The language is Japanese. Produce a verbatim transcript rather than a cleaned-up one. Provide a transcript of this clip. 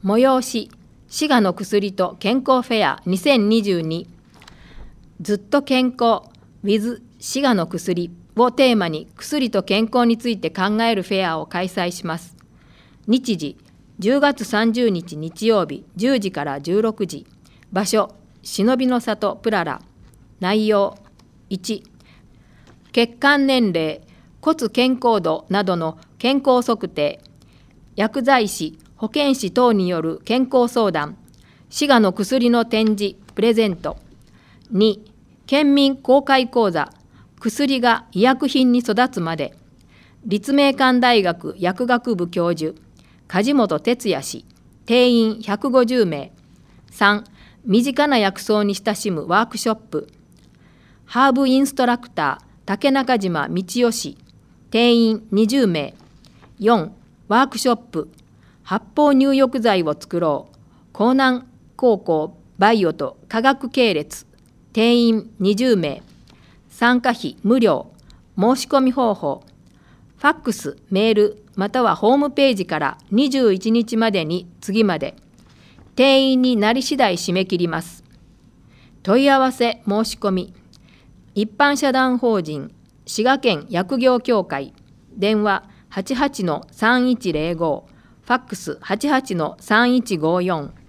催し滋賀の薬と健康フェアにせんにじゅうに、ずっと健康 with 滋賀の薬をテーマに薬と健康について考えるフェアを開催します。日時じゅうがつさんじゅうにち日曜日じゅうじからじゅうろくじ、場所忍びの里プララ。内容いち、血管年齢、骨健康度などの健康測定、薬剤師、保健師等による健康相談、滋賀の薬の展示、プレゼント。に、県民公開講座、薬が医薬品に育つまで、立命館大学薬学部教授、梶本哲也氏、定員ひゃくごじゅうめい。さん、身近な薬草に親しむワークショップ、ハーブインストラクター、竹中島道夫氏、定員にじゅうめい。よん、ワークショップ、発泡入浴剤を作ろう、江南高校バイオと化学系列、定員にじゅうめい。参加費無料。申し込み方法、ファックス、メールまたはホームページからにじゅういちにちまでに次まで。定員になり次第締め切ります。問い合わせ申し込み、一般社団法人滋賀県薬業協会、電話 はちはちのさんいちゼロご、ファックス はちはちのさんいちごよん。